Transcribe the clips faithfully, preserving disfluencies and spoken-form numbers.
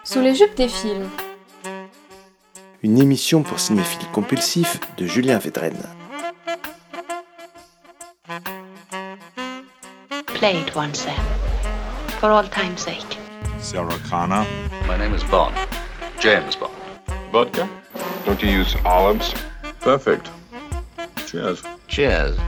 Sous les jupes des films. Une émission pour cinéphiles compulsifs de Julien Védrenne. Play it once then, for all time's sake. Sarah Connor. My name is Bond. James Bond. Vodka? Don't you use olives? Perfect. Cheers. Cheers.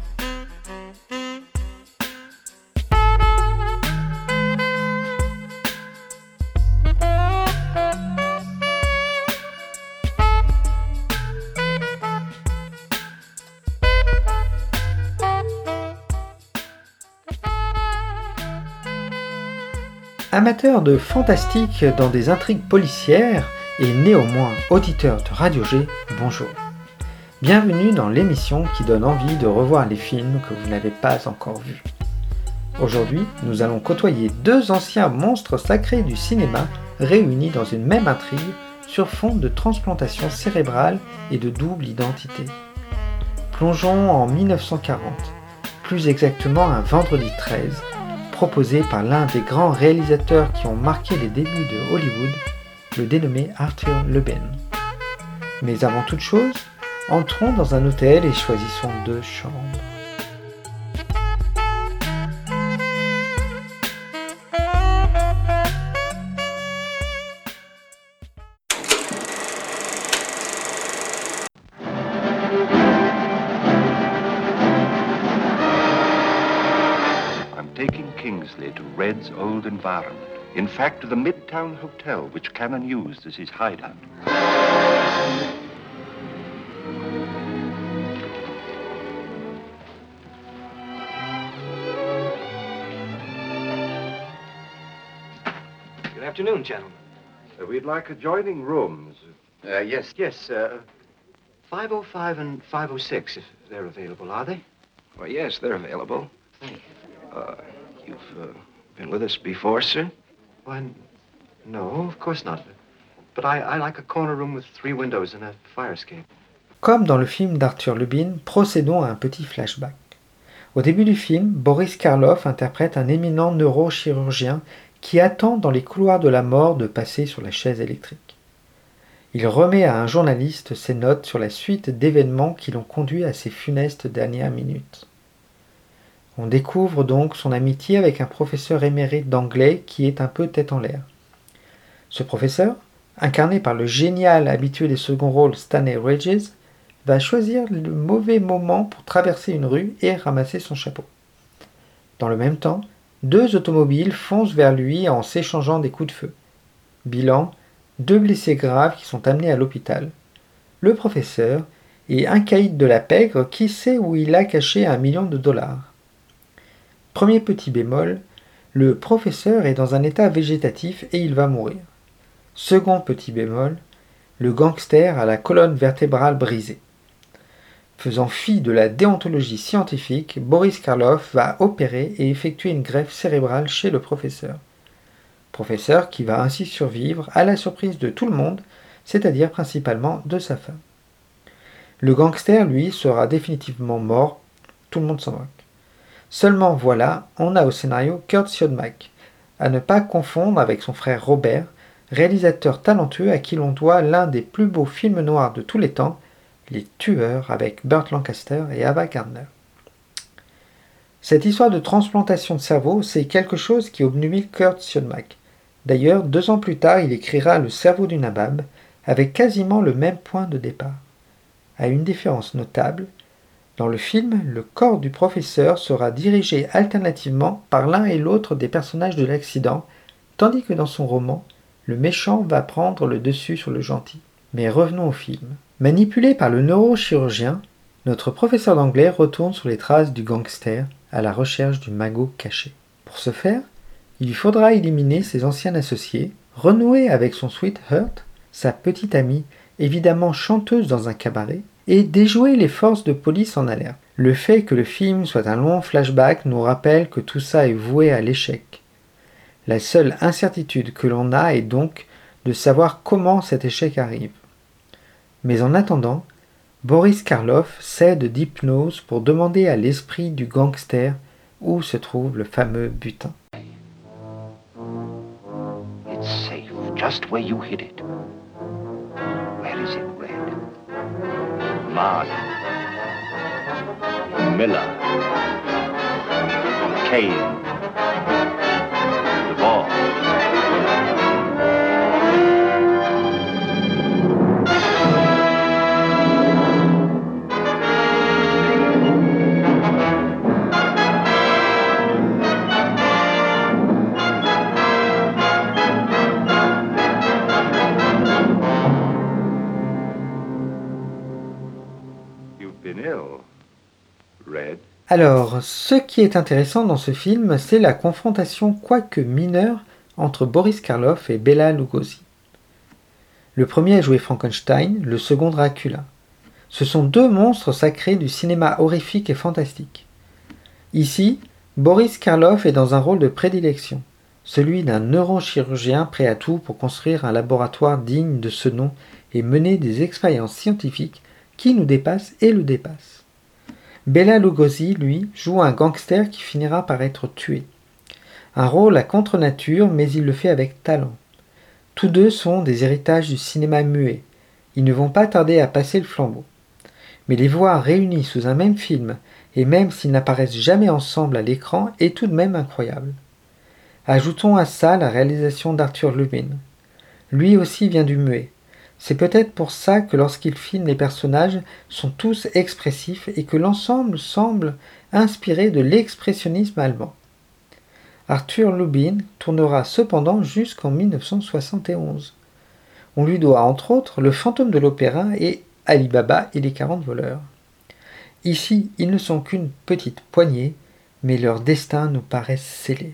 Amateur de fantastique dans des intrigues policières et néanmoins auditeur de Radio G, bonjour. Bienvenue dans l'émission qui donne envie de revoir les films que vous n'avez pas encore vus. Aujourd'hui, nous allons côtoyer deux anciens monstres sacrés du cinéma réunis dans une même intrigue sur fond de transplantation cérébrale et de double identité. Plongeons en dix-neuf cent quarante, plus exactement un vendredi treize, proposé par l'un des grands réalisateurs qui ont marqué les débuts de Hollywood, le dénommé Arthur Lubin. Mais avant toute chose, entrons dans un hôtel et choisissons deux chambres. Taking Kingsley to Red's old environment. In fact, to the Midtown Hotel, which Cannon used as his hideout. Good afternoon, gentlemen. Uh, we'd like adjoining rooms. Uh, yes, yes, uh, five oh five and five oh six, if they're available, are they? Well, yes, they're available. Thank you. Uh, you've uh, been with us before, sir? Why, no, of course not. But I, I like a corner room with three windows and a fire escape. Comme dans le film d'Arthur Lubin, procédons à un petit flashback. Au début du film, Boris Karloff interprète un éminent neurochirurgien qui attend dans les couloirs de la mort de passer sur la chaise électrique. Il remet à un journaliste ses notes sur la suite d'événements qui l'ont conduit à ces funestes dernières minutes. On découvre donc son amitié avec un professeur émérite d'anglais qui est un peu tête en l'air. Ce professeur, incarné par le génial habitué des seconds rôles Stanley Regis, va choisir le mauvais moment pour traverser une rue et ramasser son chapeau. Dans le même temps, deux automobiles foncent vers lui en s'échangeant des coups de feu. Bilan, deux blessés graves qui sont amenés à l'hôpital. Le professeur et un caïd de la pègre qui sait où il a caché un million de dollars. Premier petit bémol, le professeur est dans un état végétatif et il va mourir. Second petit bémol, le gangster a la colonne vertébrale brisée. Faisant fi de la déontologie scientifique, Boris Karloff va opérer et effectuer une greffe cérébrale chez le professeur. Professeur qui va ainsi survivre à la surprise de tout le monde, c'est-à-dire principalement de sa femme. Le gangster, lui, sera définitivement mort, tout le monde s'en moque. Seulement voilà, on a au scénario Kurt Siodmak, à ne pas confondre avec son frère Robert, réalisateur talentueux à qui l'on doit l'un des plus beaux films noirs de tous les temps, Les Tueurs avec Burt Lancaster et Ava Gardner. Cette histoire de transplantation de cerveau, c'est quelque chose qui obnubile Kurt Siodmak. D'ailleurs, deux ans plus tard, il écrira Le cerveau du nabab, avec quasiment le même point de départ. À une différence notable, dans le film, le corps du professeur sera dirigé alternativement par l'un et l'autre des personnages de l'accident, tandis que dans son roman, le méchant va prendre le dessus sur le gentil. Mais revenons au film. Manipulé par le neurochirurgien, notre professeur d'anglais retourne sur les traces du gangster à la recherche du magot caché. Pour ce faire, il lui faudra éliminer ses anciens associés, renouer avec son sweetheart, sa petite amie, évidemment chanteuse dans un cabaret, et déjouer les forces de police en alerte. Le fait que le film soit un long flashback nous rappelle que tout ça est voué à l'échec. La seule incertitude que l'on a est donc de savoir comment cet échec arrive. Mais en attendant, Boris Karloff cède d'hypnose pour demander à l'esprit du gangster où se trouve le fameux butin. It's safe. just where you hit it. Where is it, Red? Mark. Miller. Kane. The ball. Alors, ce qui est intéressant dans ce film, c'est la confrontation, quoique mineure, entre Boris Karloff et Bela Lugosi. Le premier a joué Frankenstein, le second Dracula. Ce sont deux monstres sacrés du cinéma horrifique et fantastique. Ici, Boris Karloff est dans un rôle de prédilection, celui d'un neurochirurgien prêt à tout pour construire un laboratoire digne de ce nom et mener des expériences scientifiques qui nous dépassent et le dépassent. Bela Lugosi, lui, joue un gangster qui finira par être tué. Un rôle à contre-nature, mais il le fait avec talent. Tous deux sont des héritages du cinéma muet. Ils ne vont pas tarder à passer le flambeau. Mais les voir réunis sous un même film, et même s'ils n'apparaissent jamais ensemble à l'écran, est tout de même incroyable. Ajoutons à ça la réalisation d'Arthur Lubin. Lui aussi vient du muet. C'est peut-être pour ça que lorsqu'il filme les personnages sont tous expressifs et que l'ensemble semble inspiré de l'expressionnisme allemand. Arthur Lubin tournera cependant jusqu'en mille neuf cent soixante et onze. On lui doit entre autres Le Fantôme de l'Opéra et Ali Baba et les quarante voleurs. Ici, ils ne sont qu'une petite poignée, mais leur destin nous paraît scellé.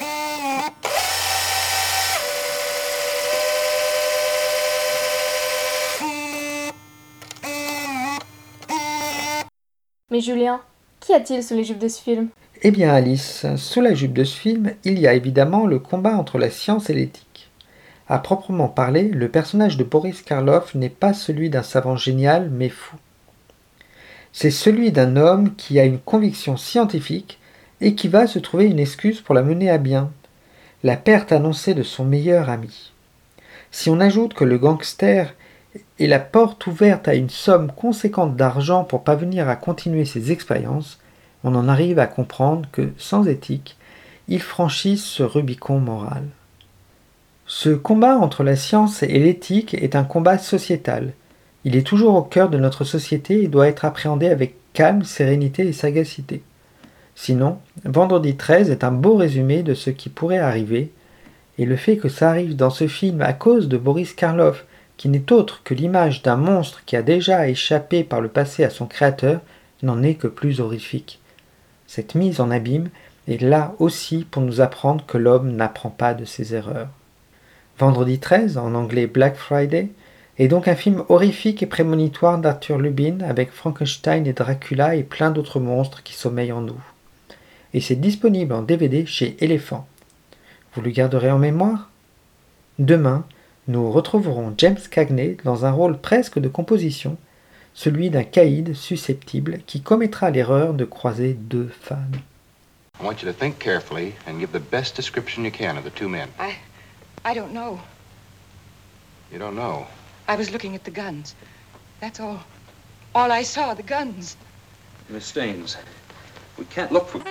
Mais Julien, qu'y a-t-il sous les jupes de ce film ? Eh bien Alice, sous la jupe de ce film, il y a évidemment le combat entre la science et l'éthique. À proprement parler, le personnage de Boris Karloff n'est pas celui d'un savant génial, mais fou. C'est celui d'un homme qui a une conviction scientifique et qui va se trouver une excuse pour la mener à bien, la perte annoncée de son meilleur ami. Si on ajoute que le gangster et la porte ouverte à une somme conséquente d'argent pour parvenir à continuer ses expériences, on en arrive à comprendre que, sans éthique, il franchit ce Rubicon moral. Ce combat entre la science et l'éthique est un combat sociétal. Il est toujours au cœur de notre société et doit être appréhendé avec calme, sérénité et sagacité. Sinon, Vendredi treize est un beau résumé de ce qui pourrait arriver, et le fait que ça arrive dans ce film à cause de Boris Karloff, qui n'est autre que l'image d'un monstre qui a déjà échappé par le passé à son créateur, n'en est que plus horrifique. Cette mise en abîme est là aussi pour nous apprendre que l'homme n'apprend pas de ses erreurs. Vendredi treize, en anglais Black Friday, est donc un film horrifique et prémonitoire d'Arthur Lubin avec Frankenstein et Dracula et plein d'autres monstres qui sommeillent en nous. Et c'est disponible en D V D chez Elephant. Vous le garderez en mémoire ? Demain, nous retrouverons James Cagney dans un rôle presque de composition, celui d'un caïd susceptible qui commettra l'erreur de croiser deux femmes. I want you to think carefully and give the best description you can of the two men. I... I don't know. You don't know? I was looking at the guns. That's all. All I saw, the guns. Miss Staines, we can't look for...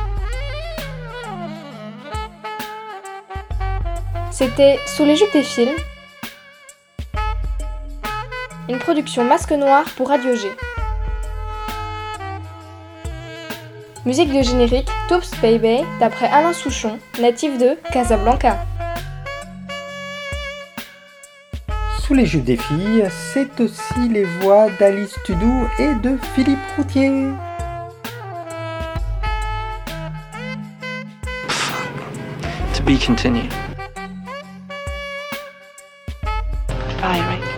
C'était Sous les jupes des films, une production Masque Noir pour Radio G. Musique de générique Toops Baby d'après Alain Souchon, natif de Casablanca. Sous les jupes des filles, c'est aussi les voix d'Alice Tudou et de Philippe Routier. To be continued. Fiery.